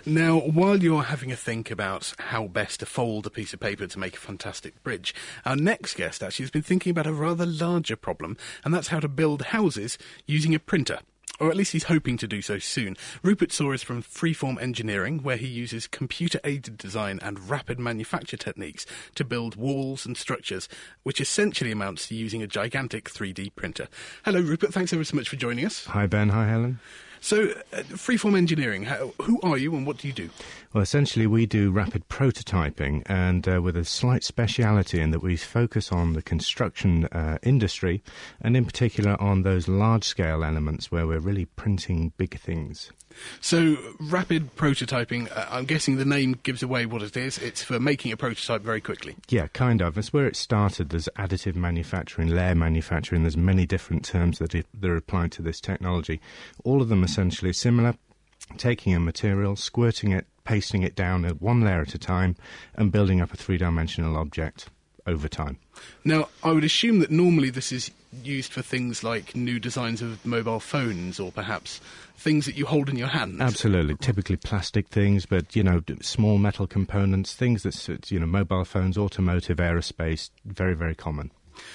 Now, while you're having a think about how best to fold a piece of paper to make a fantastic bridge, our next guest actually has been thinking about a rather larger problem, and that's how to build houses using a printer. Or at least he's hoping to do so soon. Rupert Saw is from Freeform Engineering, where he uses computer-aided design and rapid manufacture techniques to build walls and structures, which essentially amounts to using a gigantic 3D printer. Hello, Rupert. Thanks ever so much for joining us. Hi, Ben. Hi, Helen. So, Freeform Engineering, who are you and what do you do? Well, essentially we do rapid prototyping, and with a slight speciality in that we focus on the construction industry, and in particular on those large-scale elements where we're really printing big things. So, rapid prototyping, I'm guessing the name gives away what it is. It's for making a prototype very quickly. Yeah, kind of. That's where it started. There's additive manufacturing, layer manufacturing. There's many different terms that are applied to this technology. All of them essentially similar. Taking a material, squirting it, pasting it down at one layer at a time, and building up a three-dimensional object over time. Now, I would assume that normally this is used for things like new designs of mobile phones or perhaps things that you hold in your hand. Absolutely. Typically plastic things, but, small metal components, things that, mobile phones, automotive, aerospace, very, very common.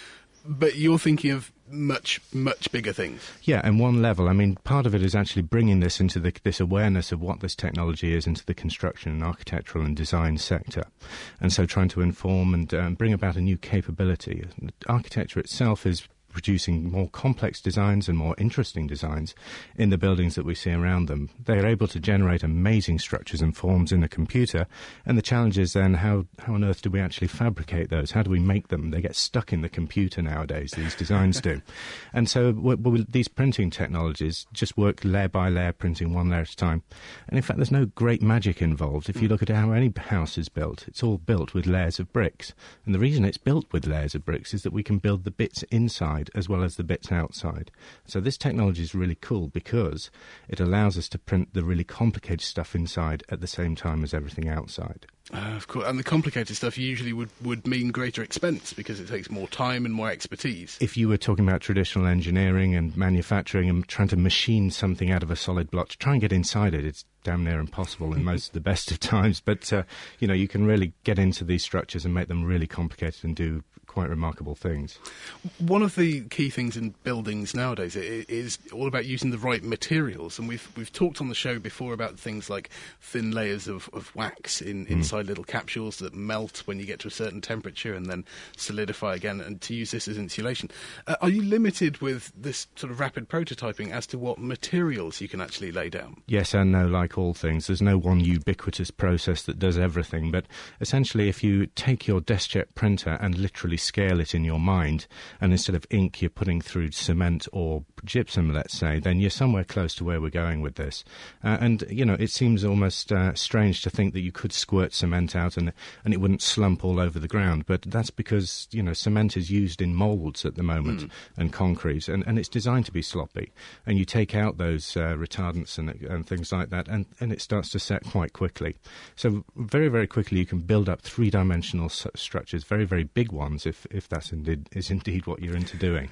But you're thinking of much, much bigger things. Yeah, and one level. I mean, part of it is actually bringing this into this awareness of what this technology is into the construction and architectural and design sector. And so trying to inform and bring about a new capability. Architecture itself is producing more complex designs and more interesting designs in the buildings that we see around them. They are able to generate amazing structures and forms in a computer, and the challenge is then how on earth do we actually fabricate those? How do we make them? They get stuck in the computer nowadays, these designs do. And so these printing technologies just work layer by layer, printing one layer at a time. And in fact, there's no great magic involved. If you look at how any house is built, it's all built with layers of bricks. And the reason it's built with layers of bricks is that we can build the bits inside as well as the bits outside. So this technology is really cool because it allows us to print the really complicated stuff inside at the same time as everything outside. Of course, and the complicated stuff usually would mean greater expense because it takes more time and more expertise. If you were talking about traditional engineering and manufacturing and trying to machine something out of a solid block, to try and get inside it, it's damn near impossible in most of the best of times. But, you can really get into these structures and make them really complicated and do quite remarkable things. One of the key things in buildings nowadays is all about using the right materials, and we've talked on the show before about things like thin layers of wax inside little capsules that melt when you get to a certain temperature and then solidify again, and to use this as insulation. Are you limited with this sort of rapid prototyping as to what materials you can actually lay down? Yes and no, like all things. There's no one ubiquitous process that does everything, but essentially if you take your DeskJet printer and literally scale it in your mind, and instead of ink you're putting through cement or gypsum, let's say, then you're somewhere close to where we're going with this. And it seems almost strange to think that you could squirt cement out and it wouldn't slump all over the ground, but that's because, cement is used in moulds at the moment and concrete, and it's designed to be sloppy. And you take out those retardants and things like that, and it starts to set quite quickly. So very, very quickly you can build up three-dimensional structures, very, very big ones, if that's indeed what you're into doing.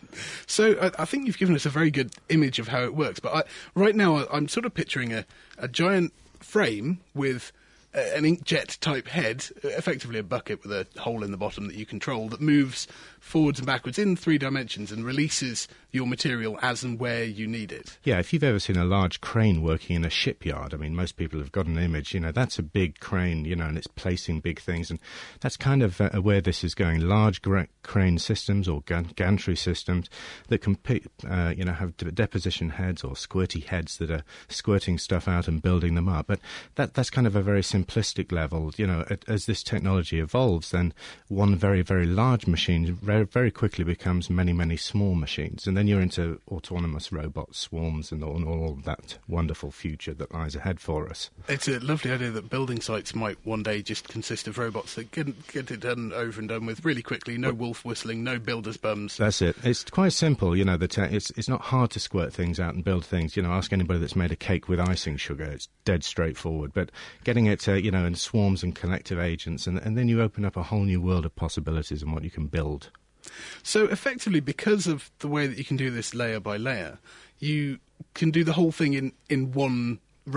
So I think you've given us a very good image of how it works, but right now I'm sort of picturing a giant frame with an inkjet type head, effectively a bucket with a hole in the bottom that you control, that moves forwards and backwards in 3 dimensions and releases your material as and where you need it. Yeah, if you've ever seen a large crane working in a shipyard, I mean, most people have got an image, that's a big crane, and it's placing big things, and that's kind of where this is going. Large crane systems or gantry systems that can have deposition heads or squirty heads that are squirting stuff out and building them up. But that's kind of a very simplistic level. As this technology evolves, then one very, very large machine very, very quickly becomes many, many small machines. And then you're into autonomous robots, swarms, and all that wonderful future that lies ahead for us. It's a lovely idea that building sites might one day just consist of robots that get it done over and done with really quickly, no wolf whistling, no builder's bums. That's it. It's quite simple, it's not hard to squirt things out and build things. Ask anybody that's made a cake with icing sugar. It's dead straightforward. But getting it, in swarms and collective agents, and then you open up a whole new world of possibilities and what you can build. So effectively, because of the way that you can do this layer by layer, you can do the whole thing in one run.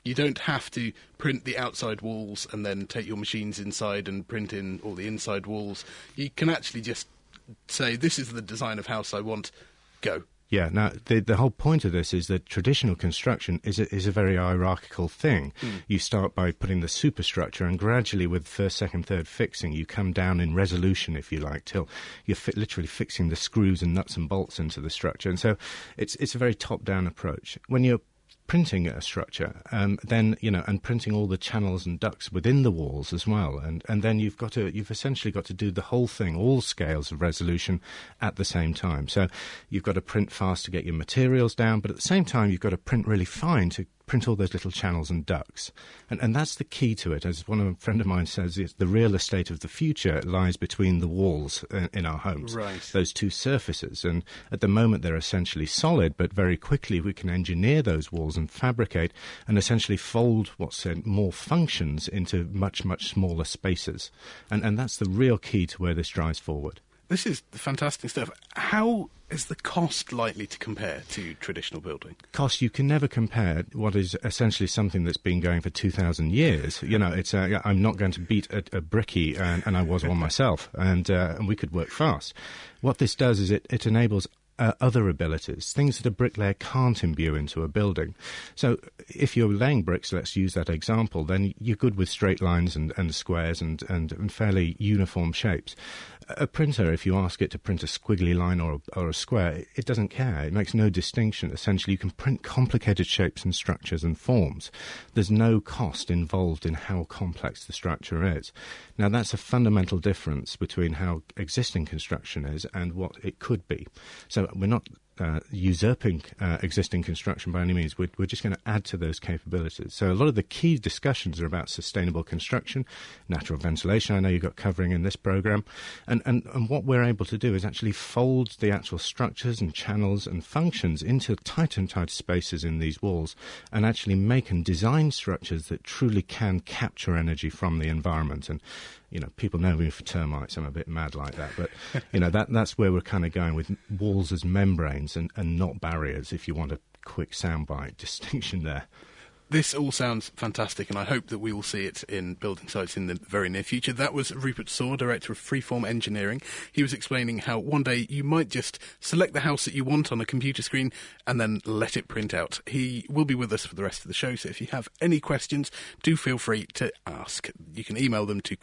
You don't have to print the outside walls and then take your machines inside and print in all the inside walls. You can actually just say, this is the design of house I want, go. Yeah, now, the whole point of this is that traditional construction is a very hierarchical thing. You start by putting the superstructure, and gradually with first, second, third fixing, you come down in resolution, if you like, till you're literally fixing the screws and nuts and bolts into the structure. And so it's a very top-down approach. When you're printing a structure, then, and printing all the channels and ducts within the walls as well, and then you've essentially got to do the whole thing, all scales of resolution at the same time. So you've got to print fast to get your materials down, but at the same time you've got to print really fine to print all those little channels and ducts. And that's the key to it. As a friend of mine says, the real estate of the future lies between the walls in our homes. Right. Those two surfaces. And at the moment they're essentially solid, but very quickly we can engineer those walls and fabricate and essentially fold what's more functions into much, much smaller spaces. And that's the real key to where this drives forward. This is fantastic stuff. How is the cost likely to compare to traditional building? Cost, you can never compare what is essentially something that's been going for 2,000 years. It's I'm not going to beat a brickie, and I was one myself, and we could work fast. What this does is it enables other abilities, things that a bricklayer can't imbue into a building. So if you're laying bricks, let's use that example, then you're good with straight lines and squares and fairly uniform shapes. A printer, if you ask it to print a squiggly line or a square, it doesn't care. It makes no distinction. Essentially, you can print complicated shapes and structures and forms. There's no cost involved in how complex the structure is. Now, that's a fundamental difference between how existing construction is and what it could be. So we're not usurping existing construction by any means. We're just going to add to those capabilities. So a lot of the key discussions are about sustainable construction, natural ventilation, I know you've got covering in this program, and what we're able to do is actually fold the actual structures and channels and functions into tight and tight spaces in these walls and actually make and design structures that truly can capture energy from the environment. And people know me for termites. I'm a bit mad like that. But, that's where we're kind of going with walls as membranes and not barriers, if you want a quick soundbite distinction there. This all sounds fantastic, and I hope that we will see it in building sites in the very near future. That was Rupert Saw, Director of Freeform Engineering. He was explaining how one day you might just select the house that you want on a computer screen and then let it print out. He will be with us for the rest of the show, so if you have any questions, do feel free to ask. You can email them to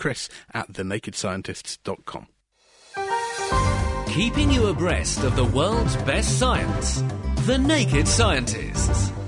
chris@thenakedscientists.com. Keeping you abreast of the world's best science, The Naked Scientists.